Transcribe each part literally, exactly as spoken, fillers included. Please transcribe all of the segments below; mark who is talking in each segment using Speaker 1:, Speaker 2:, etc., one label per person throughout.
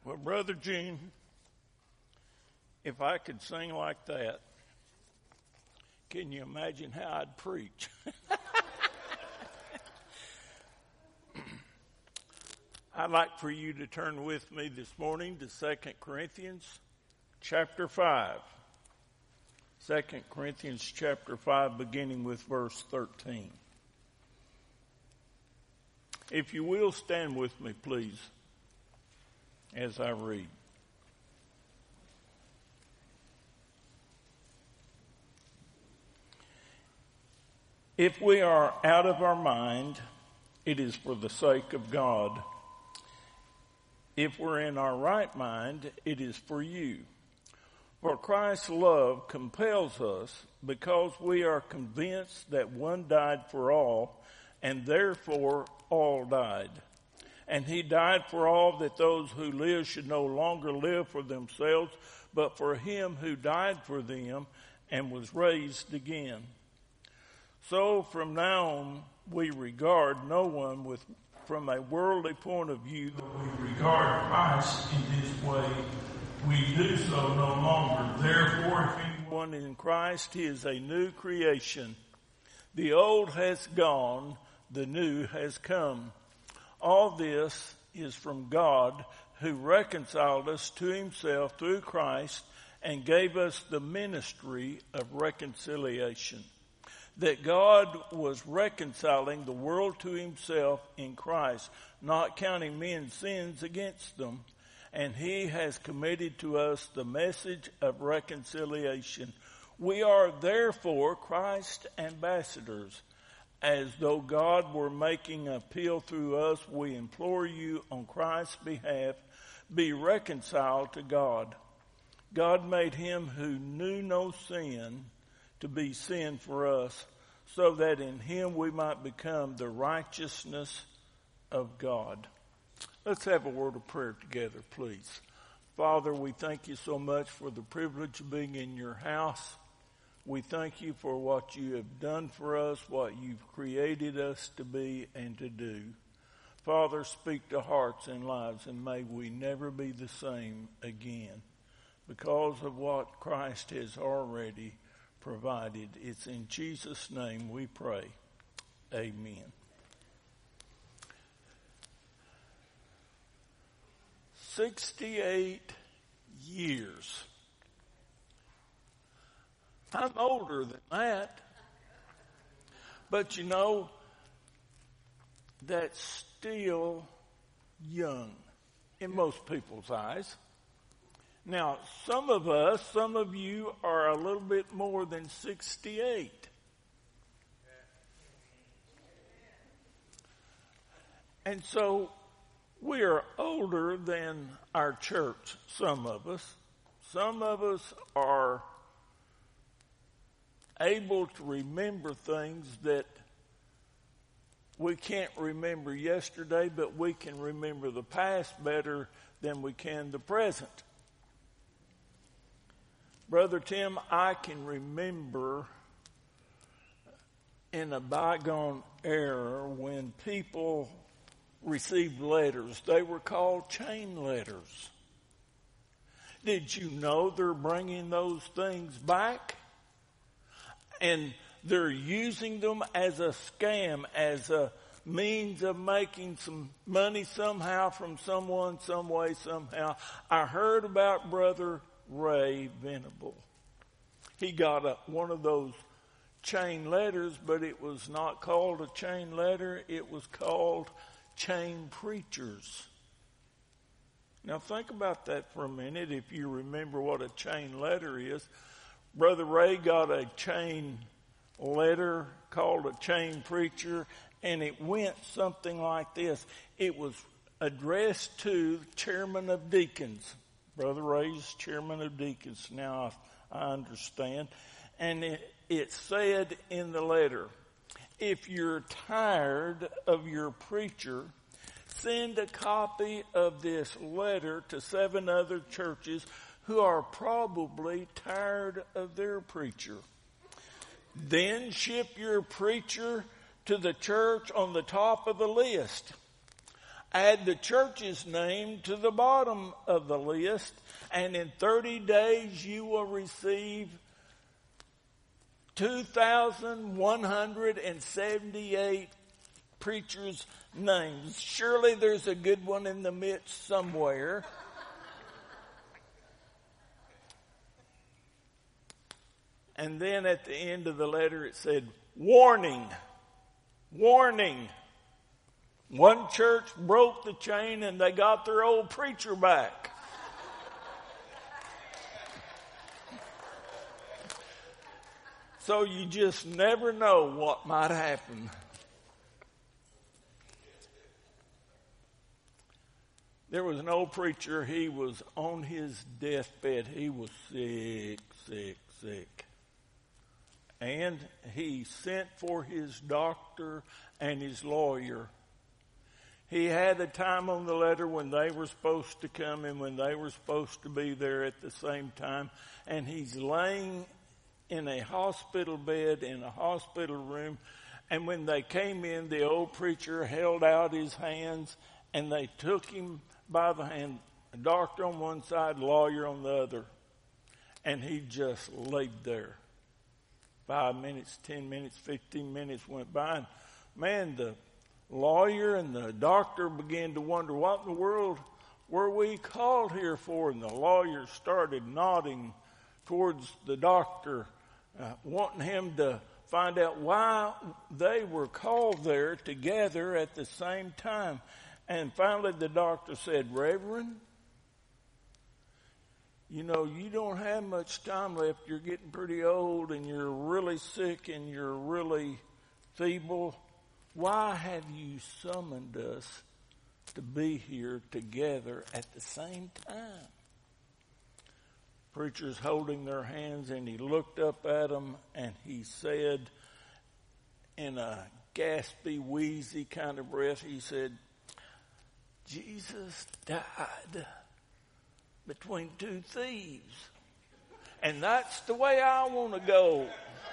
Speaker 1: Well, Brother Gene, if I could sing like that, can you imagine how I'd preach? I'd like for you to turn with me this morning to Second Corinthians chapter five. Second Corinthians chapter five, beginning with verse thirteen. If you will, stand with me, please, as I read. If we are out of our mind, it is for the sake of God. If we're in our right mind, it is for you. For Christ's love compels us, because we are convinced that one died for all, and therefore all died. And he died for all, that those who live should no longer live for themselves, but for him who died for them and was raised again. So from now on, we regard no one with from a worldly point of view. We regard Christ in this way. We do so no longer. Therefore, if anyone in Christ, he is a new creation. The old has gone, the new has come. All this is from God, who reconciled us to himself through Christ and gave us the ministry of reconciliation. That God was reconciling the world to himself in Christ, not counting men's sins against them. And he has committed to us the message of reconciliation. We are therefore Christ's ambassadors. As though God were making an appeal through us, we implore you on Christ's behalf, be reconciled to God. God made him who knew no sin to be sin for us, so that in him we might become the righteousness of God. Let's have a word of prayer together, please. Father, we thank you so much for the privilege of being in your house. We thank you for what you have done for us, what you've created us to be and to do. Father, speak to hearts and lives, and may we never be the same again because of what Christ has already provided. It's in Jesus' name we pray. Amen. Sixty-eight years. I'm older than that. But you know, that's still young in most people's eyes. Now, some of us, some of you are a little bit more than sixty-eight. And so we are older than our church, some of us. Some of us are able to remember things that we can't remember yesterday, but we can remember the past better than we can the present. Brother Tim, I can remember in a bygone era when people received letters. They were called chain letters. Did you know they're bringing those things back? And they're using them as a scam, as a means of making some money somehow from someone, some way, somehow. I heard about Brother Ray Venable. He got a, one of those chain letters, but it was not called a chain letter. It was called chain preachers. Now think about that for a minute if you remember what a chain letter is. Brother Ray got a chain letter called a chain preacher, and it went something like this. It was addressed to the chairman of deacons. Brother Ray's chairman of deacons, now I, I understand. And it, it said in the letter, if you're tired of your preacher, send a copy of this letter to seven other churches who are probably tired of their preacher. Then ship your preacher to the church on the top of the list. Add the church's name to the bottom of the list, and in thirty days you will receive two thousand one hundred seventy-eight preachers' names. Surely there's a good one in the midst somewhere. And then at the end of the letter it said, warning, warning. One church broke the chain and they got their old preacher back. So you just never know what might happen. There was an old preacher, he was on his deathbed. He was sick, sick, sick. And he sent for his doctor and his lawyer. He had a time on the letter when they were supposed to come and when they were supposed to be there at the same time. And he's laying in a hospital bed in a hospital room. And when they came in, the old preacher held out his hands and they took him by the hand, a doctor on one side, lawyer on the other. And he just laid there. Five minutes, ten minutes, fifteen minutes went by. And man, the lawyer and the doctor began to wonder, what in the world were we called here for? And the lawyer started nodding towards the doctor, uh, wanting him to find out why they were called there together at the same time. And finally the doctor said, Reverend, you know, you don't have much time left. You're getting pretty old and you're really sick and you're really feeble. Why have you summoned us to be here together at the same time? Preacher's holding their hands and he looked up at them and he said in a gaspy, wheezy kind of breath, he said, Jesus died between two thieves. And that's the way I want to go.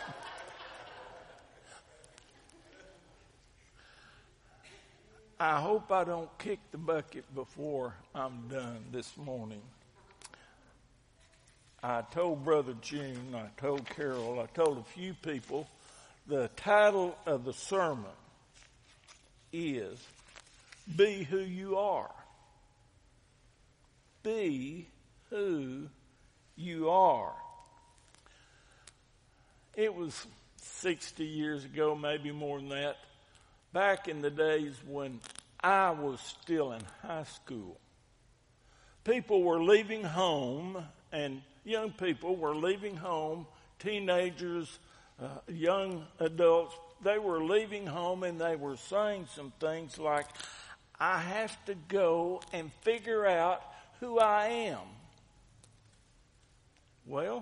Speaker 1: I hope I don't kick the bucket before I'm done this morning. I told Brother June, I told Carol, I told a few people, the title of the sermon is Be Who You Are. Be who you are. It was sixty years ago, maybe more than that, back in the days when I was still in high school. People were leaving home, and young people were leaving home, teenagers, uh, young adults, they were leaving home and they were saying some things like, I have to go and figure out who I am. Well,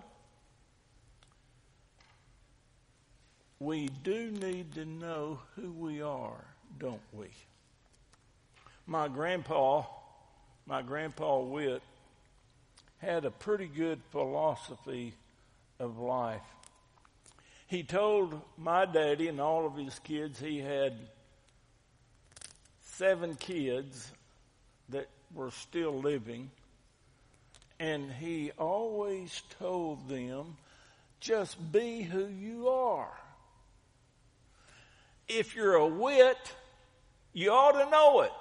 Speaker 1: we do need to know who we are, don't we? My grandpa, my grandpa Witt, had a pretty good philosophy of life. He told my daddy and all of his kids, he had seven kids that were still living, and he always told them, just be who you are. If you're a Witt, you ought to know it.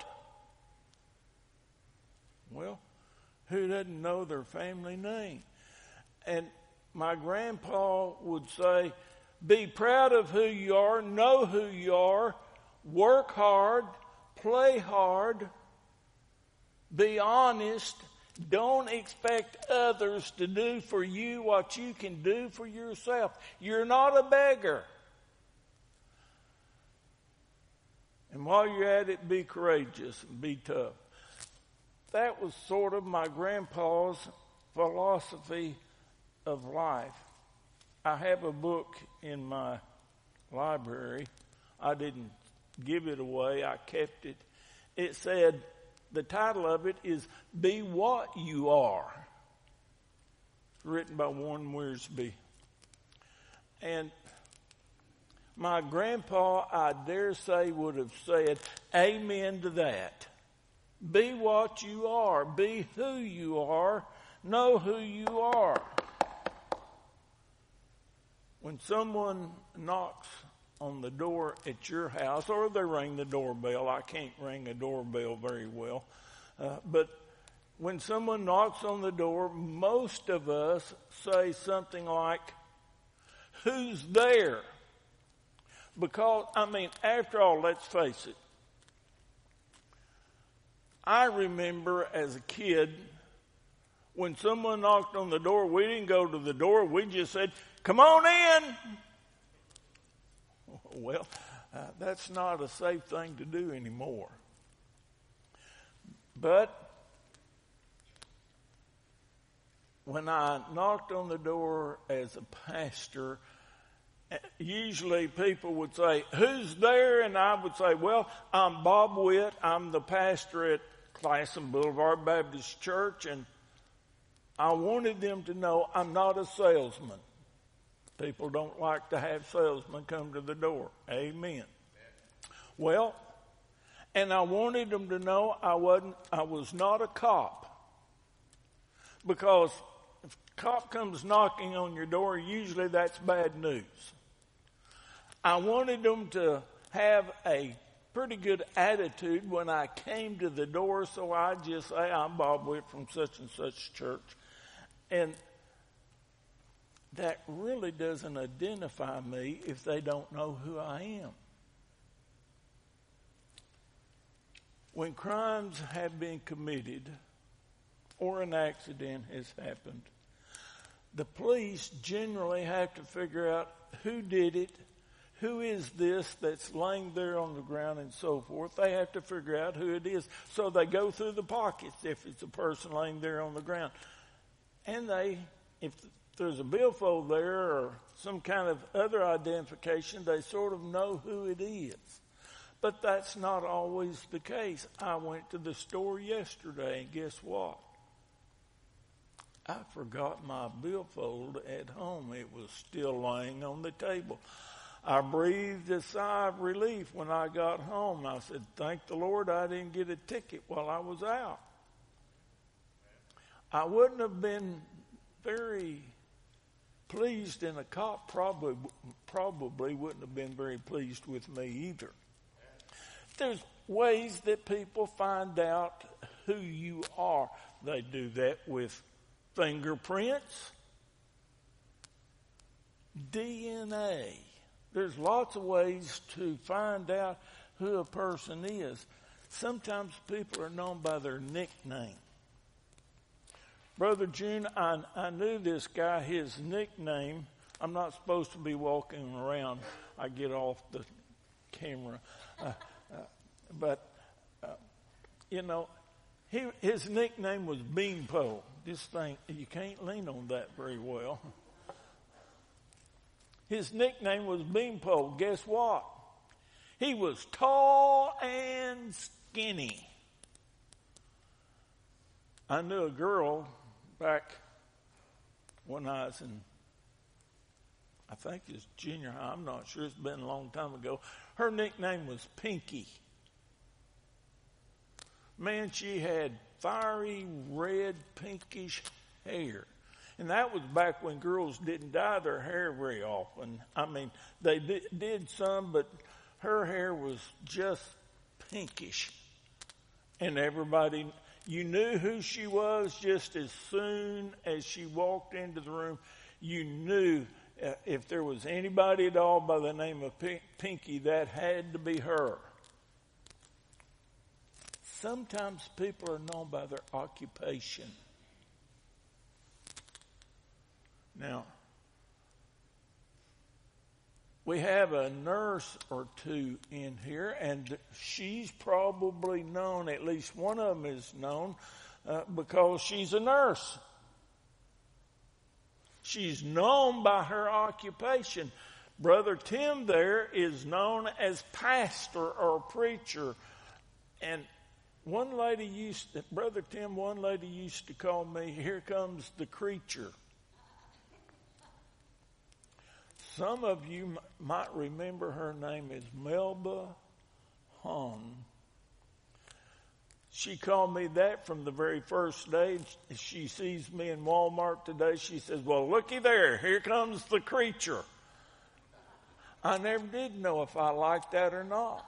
Speaker 1: Well, who doesn't know their family name? And my grandpa would say, be proud of who you are, know who you are, work hard, play hard, be honest. Don't expect others to do for you what you can do for yourself. You're not a beggar. And while you're at it, be courageous and be tough. That was sort of my grandpa's philosophy of life. I have a book in my library. I didn't give it away. I kept it. It said, the title of it is Be What You Are. Written by Warren Wiersbe. And my grandpa, I dare say, would have said amen to that. Be what you are. Be who you are. Know who you are. When someone knocks on the door at your house, or they ring the doorbell, I can't ring a doorbell very well, uh, but when someone knocks on the door, most of us say something like, "Who's there?" Because, I mean, after all, let's face it. I remember as a kid, when someone knocked on the door, we didn't go to the door. We just said, "Come on in." Well, uh, that's not a safe thing to do anymore. But when I knocked on the door as a pastor, usually people would say, "Who's there?" And I would say, "Well, I'm Bob Witt. I'm the pastor at Classen Boulevard Baptist Church." And I wanted them to know I'm not a salesman. People don't like to have salesmen come to the door. Amen. Well, and I wanted them to know I wasn't, I was not a cop. Because if a cop comes knocking on your door, usually that's bad news. I wanted them to have a pretty good attitude when I came to the door, so I just say, "I'm Bob Witt from such and such church." And that really doesn't identify me if they don't know who I am. When crimes have been committed or an accident has happened, the police generally have to figure out who did it, who is this that's laying there on the ground and so forth. They have to figure out who it is. So they go through the pockets if it's a person laying there on the ground. And they, if there's a billfold there or some kind of other identification, they sort of know who it is. But that's not always the case. I went to the store yesterday, and guess what? I forgot my billfold at home. It was still laying on the table. I breathed a sigh of relief when I got home. I said, "Thank the Lord I didn't get a ticket while I was out." I wouldn't have been very pleased, and a cop probably probably wouldn't have been very pleased with me either. There's ways that people find out who you are. They do that with fingerprints, D N A. There's lots of ways to find out who a person is. Sometimes people are known by their nickname. Brother June, I, I knew this guy, his nickname, I'm not supposed to be walking around. I get off the camera. Uh, uh, but, uh, you know, he, his nickname was Beanpole. This thing, you can't lean on that very well. His nickname was Beanpole. Guess what? He was tall and skinny. I knew a girl back when I was in, I think it's junior high. I'm not sure. It's been a long time ago. Her nickname was Pinky. Man, she had fiery red pinkish hair. And that was back when girls didn't dye their hair very often. I mean, they did, did some, but her hair was just pinkish. And everybody, you knew who she was just as soon as she walked into the room. You knew uh, if there was anybody at all by the name of Pink, Pinky, that had to be her. Sometimes people are known by their occupation. Now, we have a nurse or two in here, and she's probably known, at least one of them is known, uh, because she's a nurse. She's known by her occupation. Brother Tim there is known as pastor or preacher. And one lady used to, Brother Tim, one lady used to call me, "Here comes the creature." Some of you m- might remember her name is Melba Hahn. She called me that from the very first day. She sees me in Walmart today. She says, well, looky there. Here comes the creature. I never did know if I liked that or not.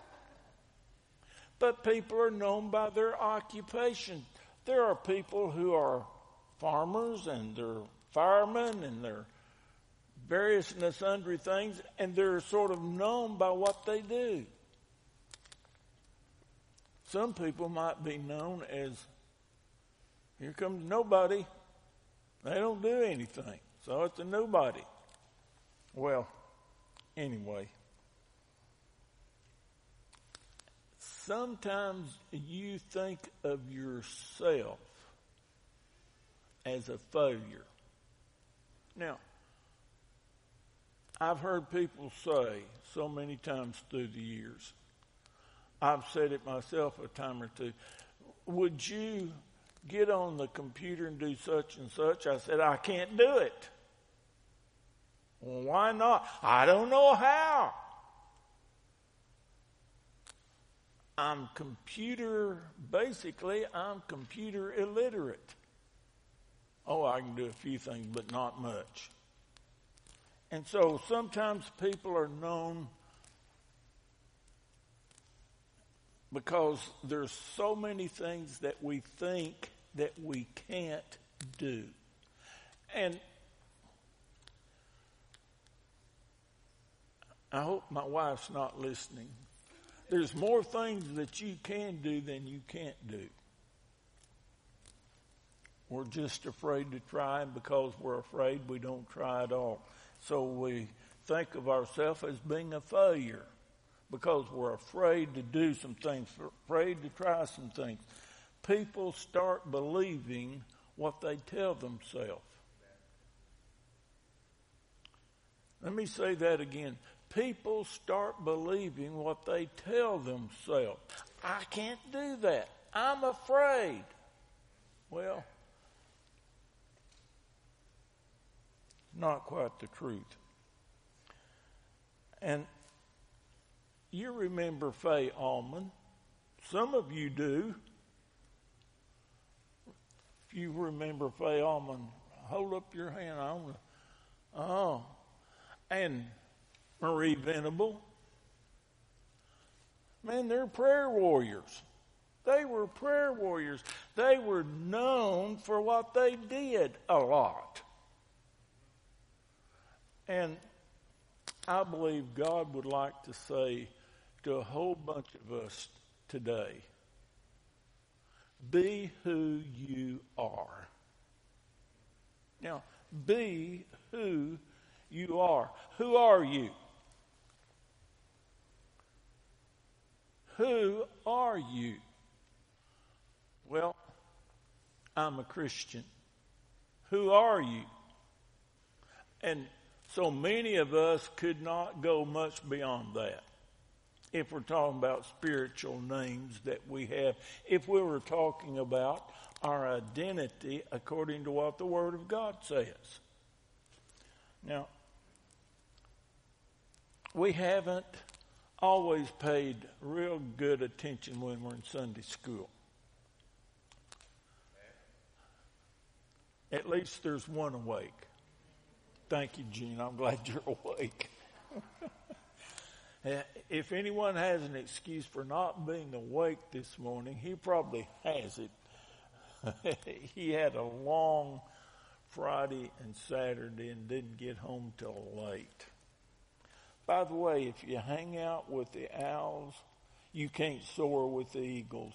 Speaker 1: But people are known by their occupation. There are people who are farmers and they're firemen and they're various and sundry things, and they're sort of known by what they do. Some people might be known as, here comes nobody. They don't do anything. So it's a nobody. Well, anyway. Sometimes you think of yourself as a failure. Now, I've heard people say so many times through the years, I've said it myself a time or two, would you get on the computer and do such and such? I said, I can't do it. Well, why not? I don't know how. I'm computer, basically, I'm computer illiterate. Oh, I can do a few things, but not much. And so sometimes people are known because there's so many things that we think that we can't do. And I hope my wife's not listening. There's more things that you can do than you can't do. We're just afraid to try, and because we're afraid, we don't try at all. So we think of ourselves as being a failure because we're afraid to do some things, afraid to try some things. People start believing what they tell themselves. Let me say that again. People start believing what they tell themselves. I can't do that. I'm afraid. Well, not quite the truth. And you remember Faye Allman. Some of you do. If you remember Faye Allman, hold up your hand. I wanna, oh. And Marie Venable. Man, they're prayer warriors. They were prayer warriors. They were known for what they did a lot. And I believe God would like to say to a whole bunch of us today, be who you are. Now, be who you are. Who are you? Who are you? Well, I'm a Christian. Who are you? And so many of us could not go much beyond that. If we're talking about spiritual names that we have, if we were talking about our identity according to what the Word of God says. Now, we haven't always paid real good attention when we're in Sunday school. At least there's one awake. Thank you, Gene. I'm glad you're awake. If anyone has an excuse for not being awake this morning, he probably has it. He had a long Friday and Saturday and didn't get home till late. By the way, if you hang out with the owls, you can't soar with the eagles.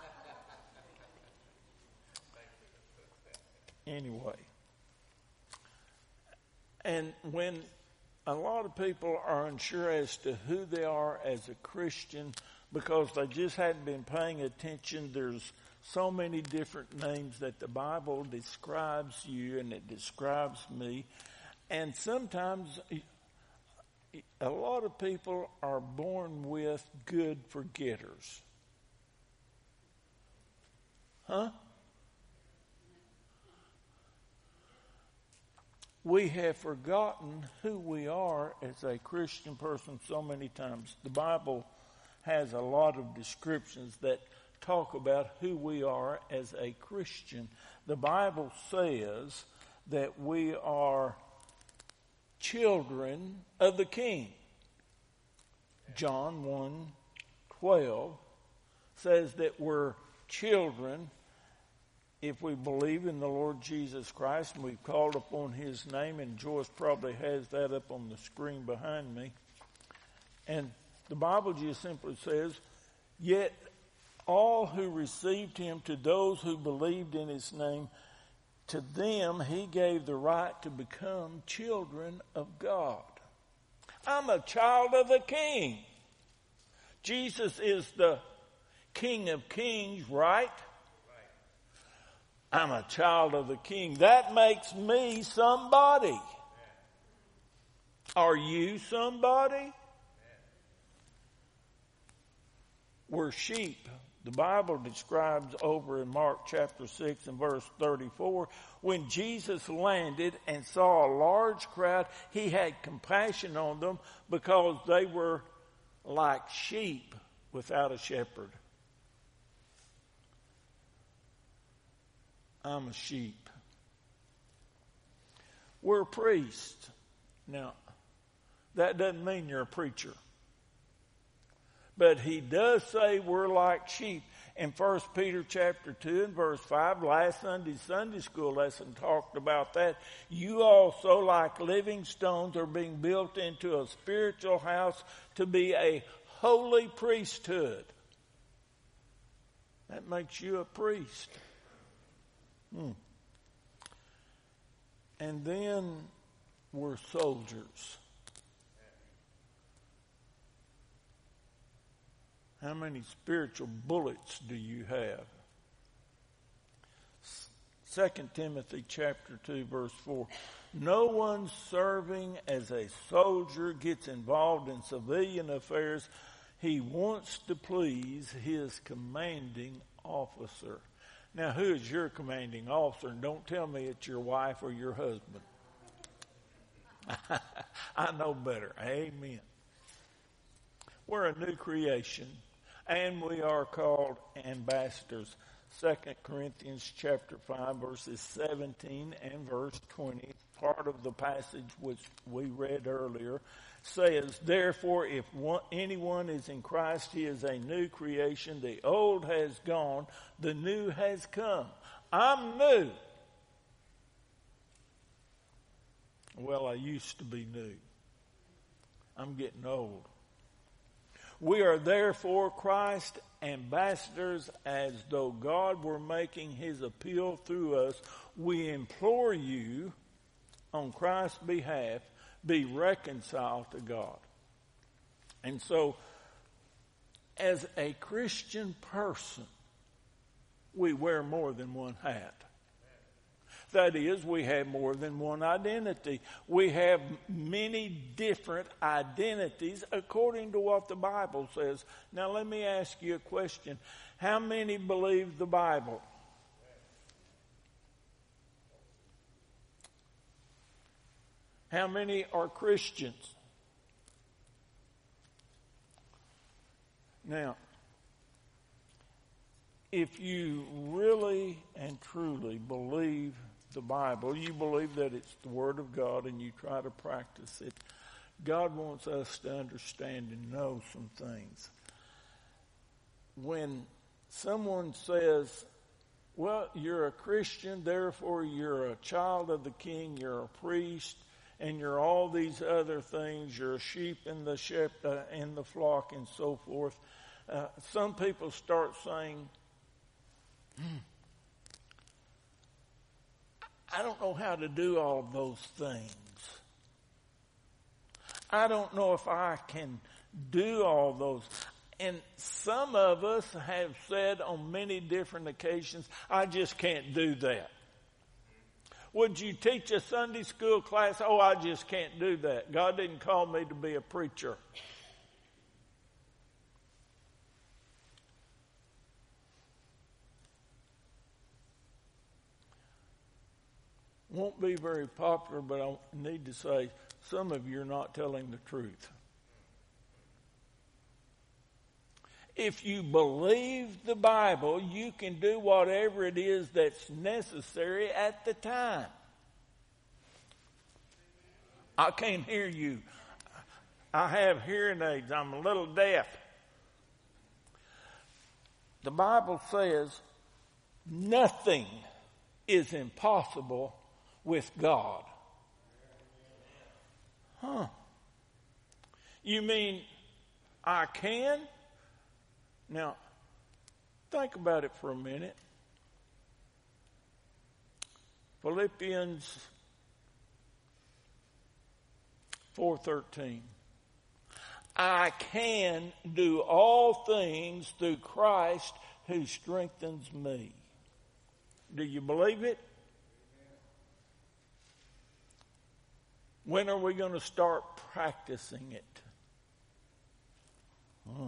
Speaker 1: Anyway. And when a lot of people are unsure as to who they are as a Christian because they just hadn't been paying attention, there's so many different names that the Bible describes you and it describes me. And sometimes a lot of people are born with good forgetters. Huh? We have forgotten who we are as a Christian person so many times. The Bible has a lot of descriptions that talk about who we are as a Christian. The Bible says that we are children of the King. John one twelve says that we're children if we believe in the Lord Jesus Christ and we've called upon His name, and Joyce probably has that up on the screen behind me. And the Bible just simply says, yet all who received Him, to those who believed in His name, to them He gave the right to become children of God. I'm a child of the King. Jesus is the King of Kings, right? I'm a child of the King. That makes me somebody. Are you somebody? We're sheep. The Bible describes over in Mark chapter six and verse thirty-four, when Jesus landed and saw a large crowd, He had compassion on them because they were like sheep without a shepherd. I'm a sheep. We're a priest. Now, that doesn't mean you're a preacher. But He does say we're like sheep. In First Peter chapter two and verse five, last Sunday's Sunday school lesson talked about that. You also, like living stones, are being built into a spiritual house to be a holy priesthood. That makes you a priest. Hmm. And then we're soldiers. How many spiritual bullets do you have? Second Timothy chapter two verse four. No one serving as a soldier gets involved in civilian affairs. He wants to please his commanding officer. Now, who is your commanding officer? And don't tell me it's your wife or your husband. I know better. Amen. We're a new creation, and we are called ambassadors. Second Corinthians chapter five, verses seventeen and verse twenty, part of the passage which we read earlier, says, therefore, if one, anyone is in Christ, he is a new creation. The old has gone, the new has come. I'm new. Well, I used to be new. I'm getting old. We are therefore Christ's ambassadors, as though God were making His appeal through us. We implore you, on Christ's behalf, be reconciled to God. And so, as a Christian person, we wear more than one hat. That is, we have more than one identity. We have many different identities according to what the Bible says. Now, let me ask you a question. How many believe the Bible? How many are Christians? Now, if you really and truly believe the Bible, you believe that it's the Word of God and you try to practice it, God wants us to understand and know some things. When someone says, well, you're a Christian, therefore you're a child of the King, you're a priest, and you're all these other things, you're a sheep in the sheep, uh, in the flock and so forth, uh, some people start saying, hmm, I don't know how to do all those things. I don't know if I can do all those. And some of us have said on many different occasions, I just can't do that. Would you teach a Sunday school class? Oh, I just can't do that. God didn't call me to be a preacher. Won't be very popular, but I need to say some of you are not telling the truth. If you believe the Bible, you can do whatever it is that's necessary at the time. I can't hear you. I have hearing aids. I'm a little deaf. The Bible says nothing is impossible with God. Huh. You mean I can? Now, think about it for a minute. Philippians four thirteen. I can do all things through Christ who strengthens me. Do you believe it? When are we going to start practicing it? Hmm.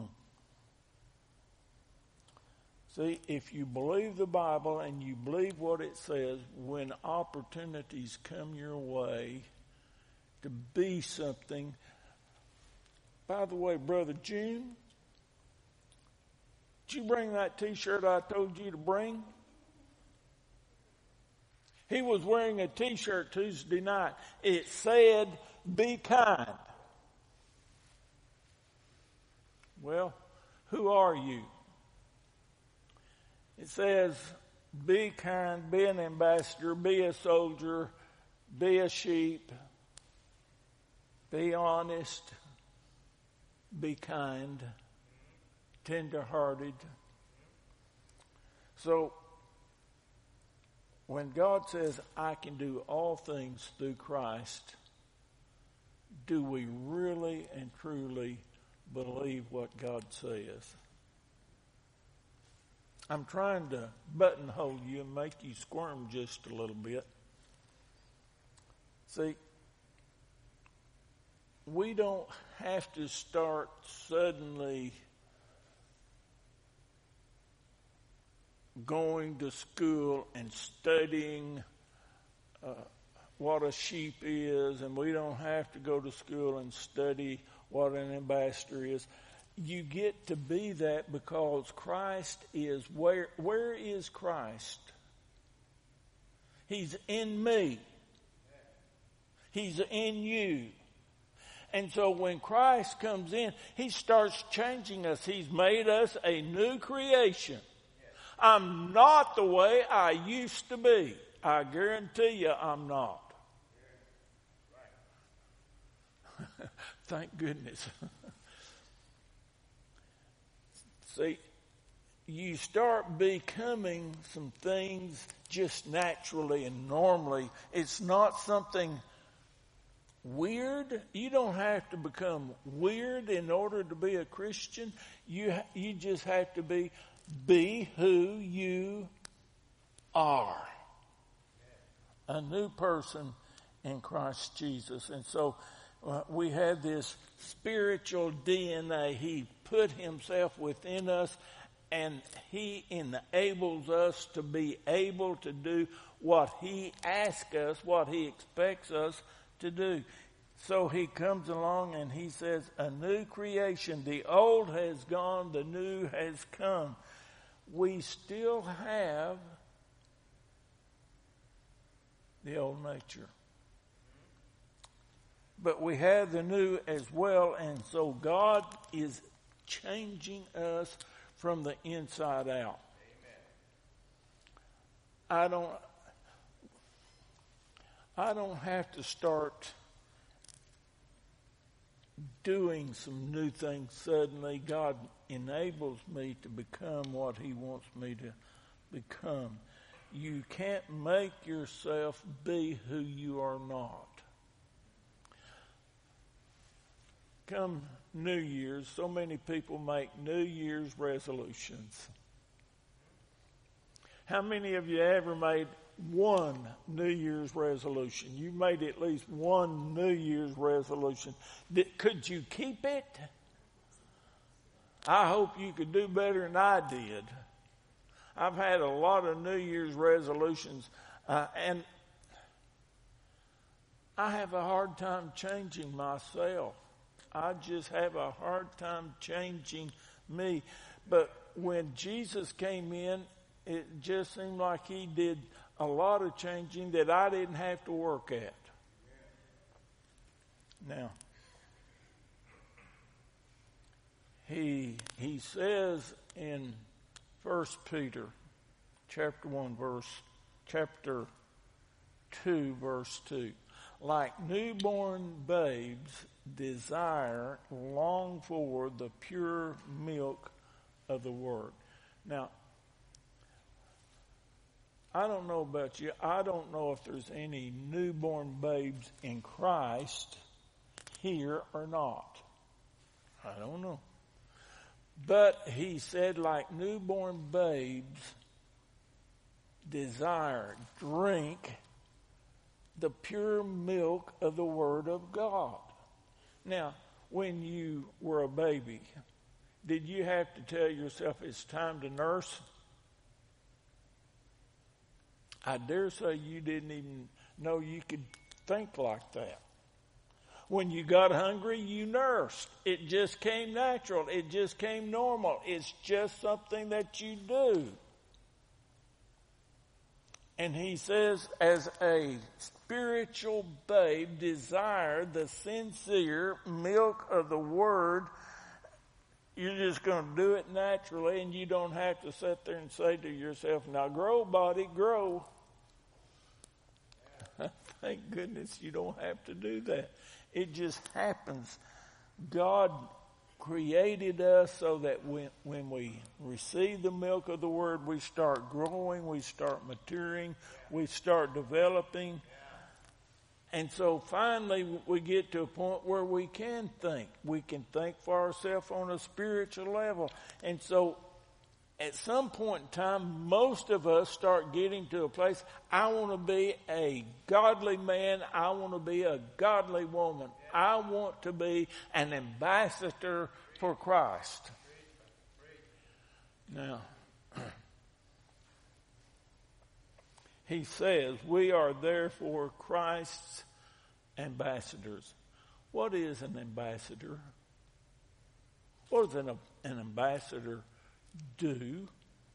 Speaker 1: See, if you believe the Bible and you believe what it says, when opportunities come your way to be something. By the way, Brother June, did you bring that T-shirt I told you to bring? He was wearing a T-shirt Tuesday night. It said, "Be kind." Well, who are you? It says, be kind, be an ambassador, be a soldier, be a sheep, be honest, be kind, tender-hearted. So, when God says, I can do all things through Christ, do we really and truly believe what God says? I'm trying to buttonhole you and make you squirm just a little bit. See, we don't have to start suddenly going to school and studying uh, what a sheep is, and we don't have to go to school and study what an ambassador is. You get to be that because Christ is where, where is Christ? He's in me. He's in you. And so when Christ comes in, He starts changing us. He's made us a new creation. I'm not the way I used to be. I guarantee you I'm not. Thank goodness. See, you start becoming some things just naturally and normally. It's not something weird. You don't have to become weird in order to be a Christian. You you just have to be be who you are. A new person in Christ Jesus. And so uh, we have this spiritual D N A. He put Himself within us, and He enables us to be able to do what He asks us, what He expects us to do. So He comes along and He says, a new creation. The old has gone, the new has come. We still have the old nature, but we have the new as well. And so God is changing us from the inside out. Amen. I don't I don't have to start doing some new things suddenly. God enables me to become what He wants me to become. You can't make yourself be who you are not. Come New Year's, so many people make New Year's resolutions. How many of you ever made one New Year's resolution? You made at least one New Year's resolution. Did, could you keep it? I hope you could do better than I did. I've had a lot of New Year's resolutions, uh, and I have a hard time changing myself. I just have a hard time changing me But when Jesus came in, it just seemed like he did a lot of changing that I didn't have to work at. Now, he he says in First Peter chapter one verse chapter two verse two, like newborn babes desire, long for the pure milk of the word. Now, I don't know about you. I don't know if there's any newborn babes in Christ here or not. I don't know. But he said, like newborn babes desire, drink the pure milk of the Word of God. Now, when you were a baby, did you have to tell yourself it's time to nurse? I dare say you didn't even know you could think like that. When you got hungry, you nursed. It just came natural. It just came normal. It's just something that you do. And he says, as a spiritual babe, desire the sincere milk of the word. You're just going to do it naturally, and you don't have to sit there and say to yourself, now grow, body, grow. Thank goodness you don't have to do that. It just happens. God created us so that when, when we receive the milk of the word, we start growing, we start maturing, we start developing. And so finally we get to a point where we can think. We can think for ourselves on a spiritual level. And so at some point in time, most of us start getting to a place, I want to be a godly man. I want to be a godly woman. I want to be an ambassador for Christ. Now, he says, we are therefore Christ's ambassadors. What is an ambassador? What does an, an ambassador do?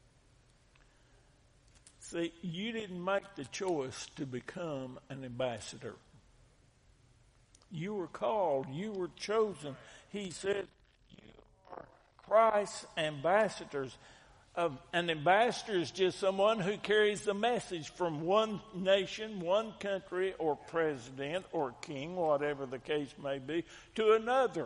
Speaker 1: See, you didn't make the choice to become an ambassador. You were called, you were chosen. He said, you are Christ's ambassadors. Uh, an ambassador is just someone who carries the message from one nation, one country, or president, or king, whatever the case may be, to another.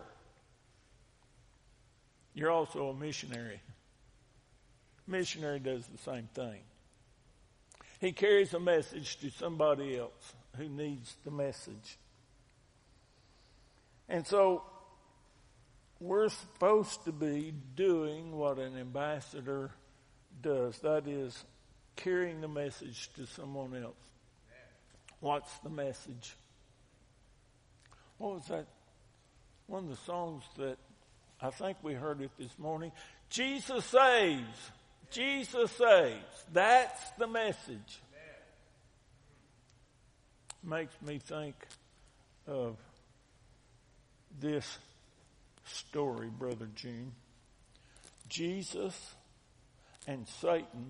Speaker 1: You're also a missionary. Missionary does the same thing. He carries a message to somebody else who needs the message. And so we're supposed to be doing what an ambassador does. That is, carrying the message to someone else. What's the message? What was that? One of the songs that I think we heard it this morning. Jesus saves. Jesus saves. That's the message. Makes me think of this story, Brother June. Jesus and Satan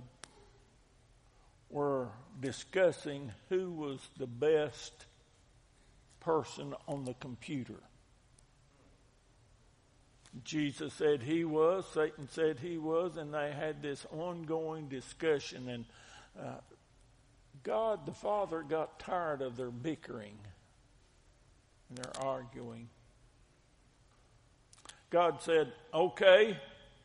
Speaker 1: were discussing who was the best person on the computer. Jesus said he was, Satan said he was, and they had this ongoing discussion. And uh, God the Father got tired of their bickering and their arguing. God said, okay,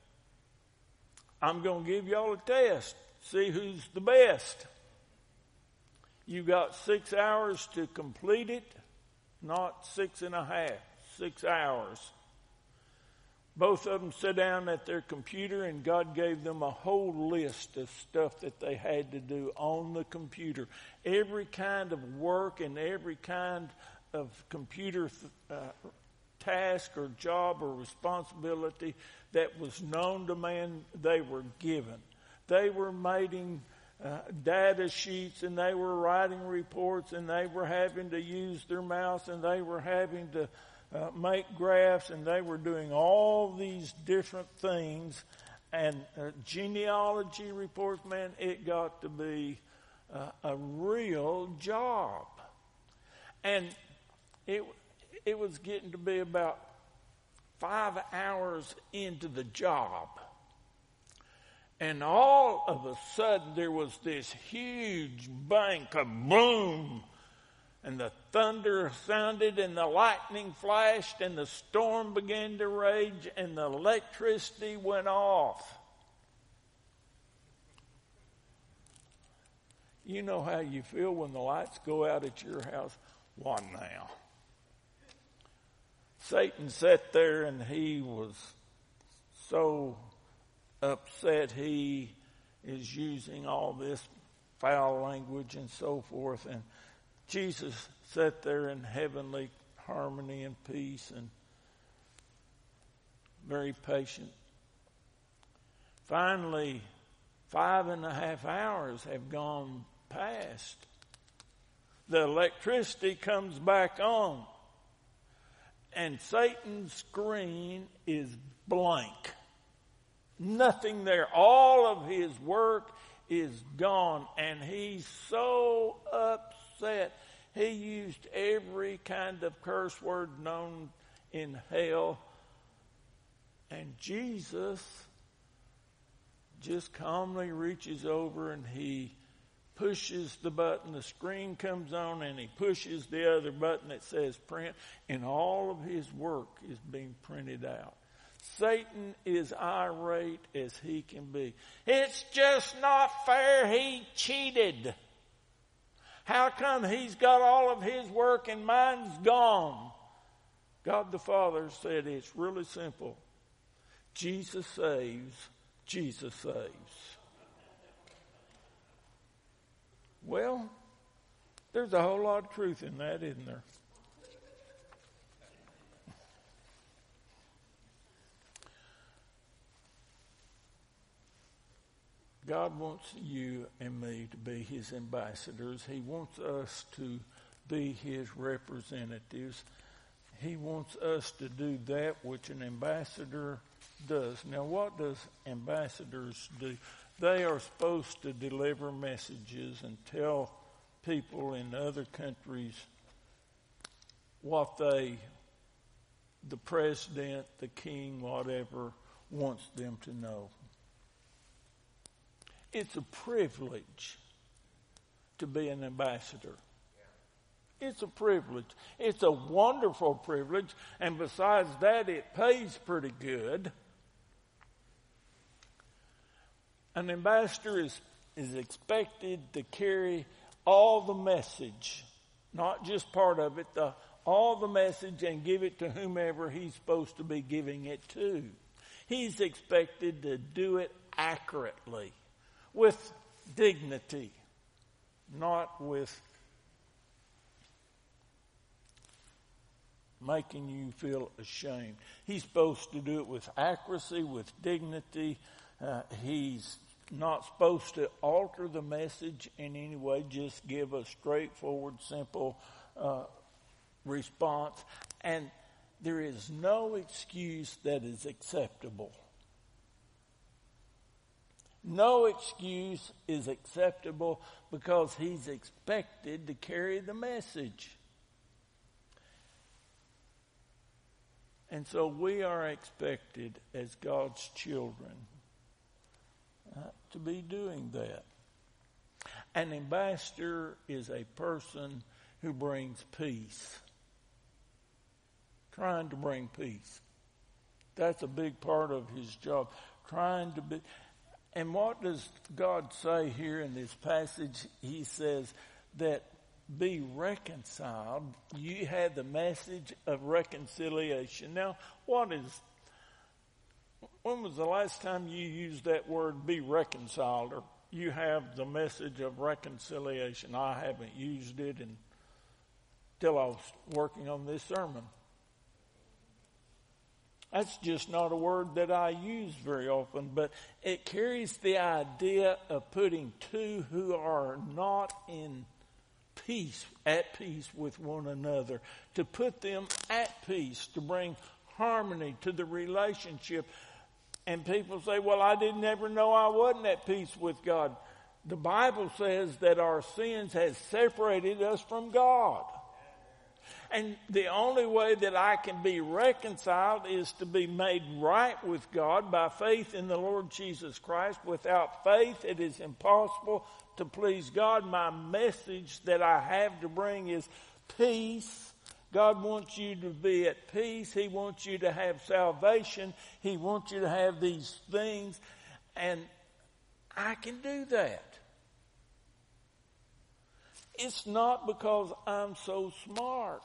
Speaker 1: I'm going to give y'all a test. See who's the best. You got six hours to complete it, not six and a half, six hours. Both of them sat down at their computer, and God gave them a whole list of stuff that they had to do on the computer. Every kind of work and every kind of computer uh, task or job or responsibility that was known to man, they were given. They were making uh, data sheets, and they were writing reports, and they were having to use their mouse, and they were having to Uh, make graphs, and they were doing all these different things, and uh, genealogy reports, man, it got to be uh, a real job. And it it was getting to be about five hours into the job. And all of a sudden there was this huge bang, kaboom, and the thunder sounded and the lightning flashed and the storm began to rage and the electricity went off. You know how you feel when the lights go out at your house? What now? Satan sat there and he was so upset. He is using all this foul language and so forth. And Jesus sat there in heavenly harmony and peace and very patient. Finally, five and a half hours have gone past. The electricity comes back on. And Satan's screen is blank. Nothing there. All of his work is gone. And he's so upset. He used every kind of curse word known in hell. And Jesus just calmly reaches over and he pushes the button. The screen comes on and he pushes the other button that says print. And all of his work is being printed out. Satan is irate as he can be. It's just not fair. He cheated. How come he's got all of his work and mine's gone? God the Father said it's really simple. Jesus saves. Jesus saves. Well, there's a whole lot of truth in that, isn't there? God wants you and me to be his ambassadors. He wants us to be his representatives. He wants us to do that which an ambassador does. Now, what does ambassadors do? They are supposed to deliver messages and tell people in other countries what they, the president, the king, whatever, wants them to know. It's a privilege to be an ambassador. It's a privilege. It's a wonderful privilege. And besides that, it pays pretty good. An ambassador is, is expected to carry all the message, not just part of it, the, all the message, and give it to whomever he's supposed to be giving it to. He's expected to do it accurately, with dignity, not with making you feel ashamed. He's supposed to do it with accuracy, with dignity. Uh, he's not supposed to alter the message in any way, just give a straightforward, simple uh, response. And there is no excuse that is acceptable. No excuse is acceptable because he's expected to carry the message. And so we are expected as God's children uh, to be doing that. An ambassador is a person who brings peace. Trying to bring peace. That's a big part of his job. Trying to be... And what does God say here in this passage? He says that be reconciled. You had the message of reconciliation. Now, what is, when was the last time you used that word, be reconciled, or you have the message of reconciliation? I haven't used it until I was working on this sermon. That's just not a word that I use very often, but it carries the idea of putting two who are not in peace, at peace with one another, to put them at peace, to bring harmony to the relationship. And people say, well, I didn't ever know I wasn't at peace with God. The Bible says that our sins has separated us from God. And the only way that I can be reconciled is to be made right with God by faith in the Lord Jesus Christ. Without faith, it is impossible to please God. My message that I have to bring is peace. God wants you to be at peace. He wants you to have salvation. He wants you to have these things. And I can do that. It's not because I'm so smart,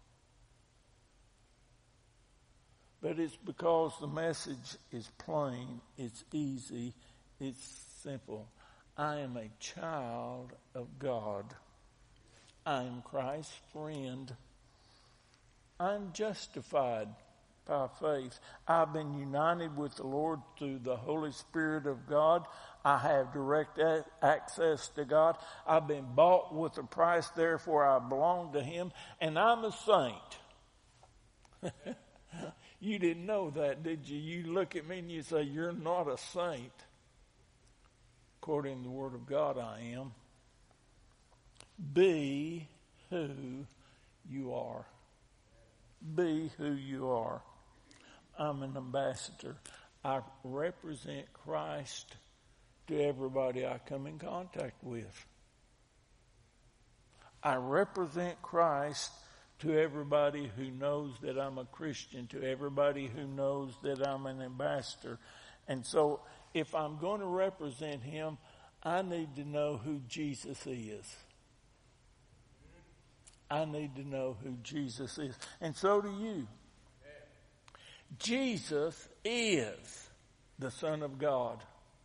Speaker 1: but it's because the message is plain, it's easy, it's simple. I am a child of God. I am Christ's friend. I'm justified by faith. I've been united with the Lord through the Holy Spirit of God. I have direct a- access to God. I've been bought with a price, therefore I belong to Him, and I'm a saint. You didn't know that, did you? You look at me and you say, you're not a saint. According to the Word of God, I am. Be who you are. Be who you are. I'm an ambassador. I represent Christ to everybody I come in contact with. I represent Christ to everybody who knows that I'm a Christian, to everybody who knows that I'm an ambassador. And so if I'm going to represent Him, I need to know who Jesus is. I need to know who Jesus is. And so do you. Jesus is the Son of God.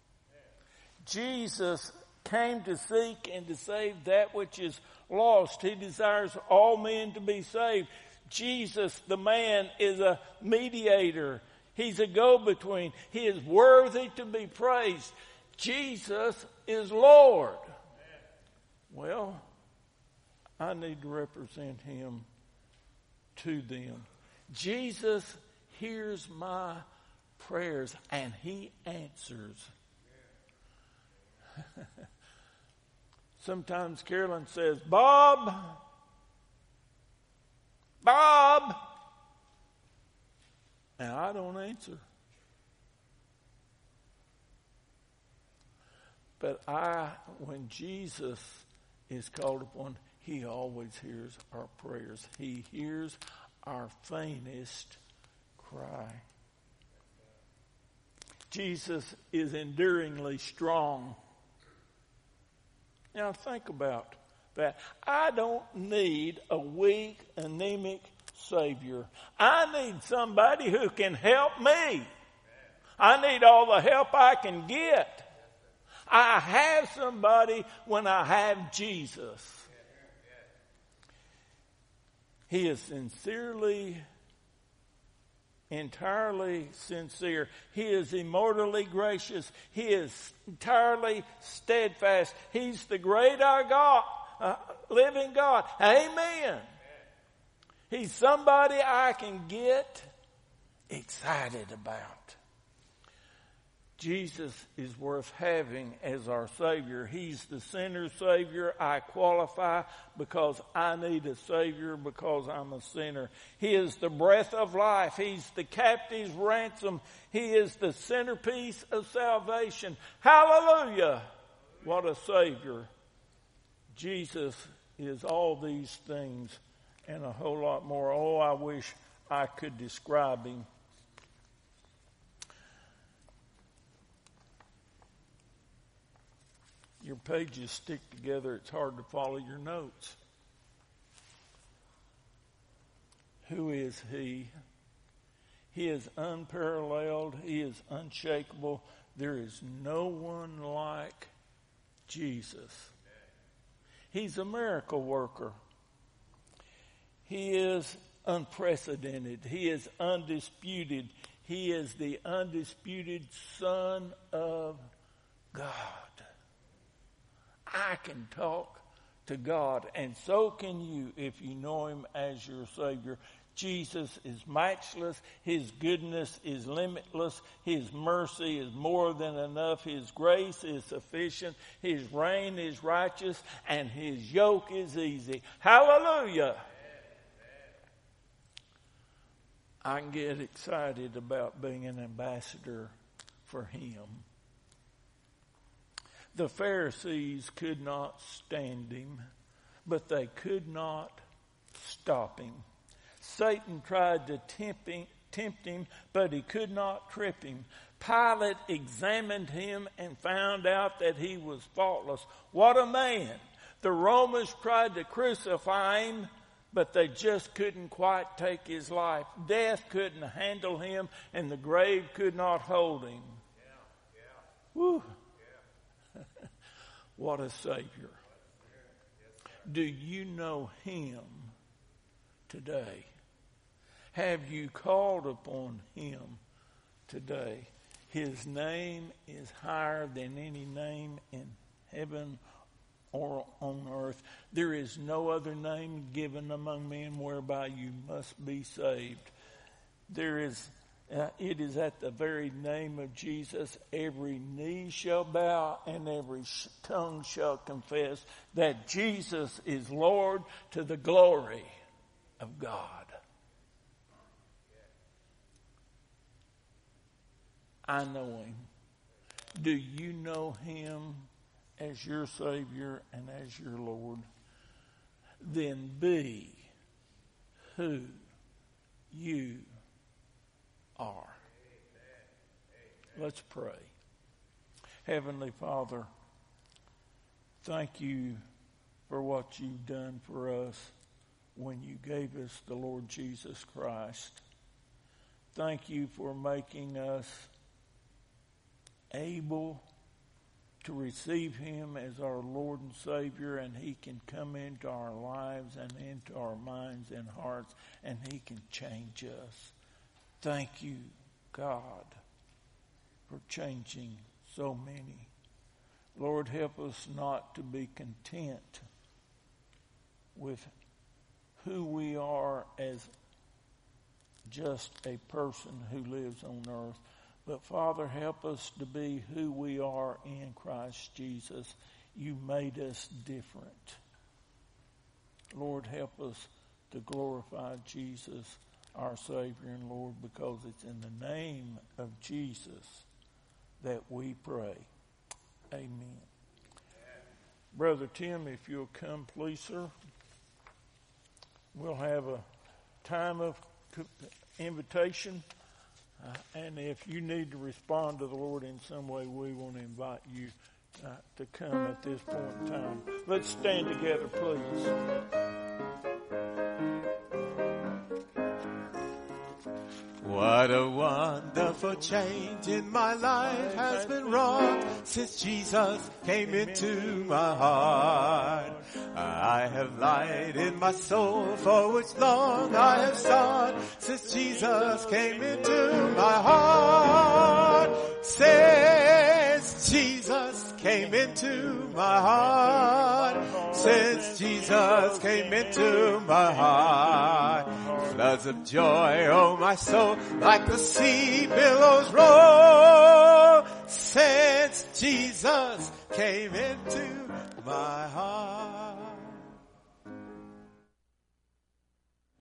Speaker 1: Jesus came to seek and to save that which is lost. He desires all men to be saved. Jesus, the man, is a mediator. He's a go-between. He is worthy to be praised. Jesus is Lord. Well, I need to represent Him to them. Jesus hears my prayers and He answers. Sometimes Carolyn says, Bob, Bob, and I don't answer. But I, when Jesus is called upon, He always hears our prayers. He hears our faintest cry. Jesus is enduringly strong. Now think about that. I don't need a weak, anemic Savior. I need somebody who can help me. I need all the help I can get. I have somebody when I have Jesus. He is sincerely, entirely sincere. He is immortally gracious. He is entirely steadfast. He's the great our God, uh, living God. Amen. He's somebody I can get excited about. Jesus is worth having as our Savior. He's the sinner's Savior. I qualify because I need a Savior because I'm a sinner. He is the breath of life. He's the captive's ransom. He is the centerpiece of salvation. Hallelujah! What a Savior. Jesus is all these things and a whole lot more. Oh, I wish I could describe Him. Your pages stick together. It's hard to follow your notes. Who is He? He is unparalleled. He is unshakable. There is no one like Jesus. He's a miracle worker. He is unprecedented. He is undisputed. He is the undisputed Son of God. I can talk to God, and so can you if you know Him as your Savior. Jesus is matchless. His goodness is limitless. His mercy is more than enough. His grace is sufficient. His reign is righteous. And His yoke is easy. Hallelujah. I can get excited about being an ambassador for Him. The Pharisees could not stand Him, but they could not stop Him. Satan tried to tempt him, tempt him, but he could not trip Him. Pilate examined Him and found out that He was faultless. What a man! The Romans tried to crucify Him, but they just couldn't quite take His life. Death couldn't handle Him, and the grave could not hold Him. Yeah, yeah. Woo! Yeah. What a Savior. Do you know Him today? Have you called upon Him today? His name is higher than any name in heaven or on earth. There is no other name given among men whereby you must be saved. There is, uh, it is at the very name of Jesus every knee shall bow and every sh- tongue shall confess that Jesus is Lord, to the glory of God. I know Him. Do you know Him as your Savior and as your Lord? Then be who you are. Let's pray. Heavenly Father, thank you for what you've done for us when you gave us the Lord Jesus Christ. Thank you for making us able to receive Him as our Lord and Savior, and He can come into our lives and into our minds and hearts, and He can change us. Thank you, God, for changing so many. Lord, help us not to be content with who we are as just a person who lives on earth. But Father, help us to be who we are in Christ Jesus. You made us different. Lord, help us to glorify Jesus, our Savior and Lord, because it's in the name of Jesus that we pray. Amen. Brother Tim, if you'll come, please, sir. We'll have a time of invitation. Uh, and if you need to respond to the Lord in some way, we want to invite you uh, to come at this point in time. Let's stand together, please.
Speaker 2: What a wonderful change in my life has been wrought since Jesus came into my heart. I have light in my soul for which long I have sought since Jesus came into my heart. Since Jesus came into my heart. Since Jesus came into my heart. Floods of joy, oh my soul, like the sea billows roll. Since Jesus came into my heart.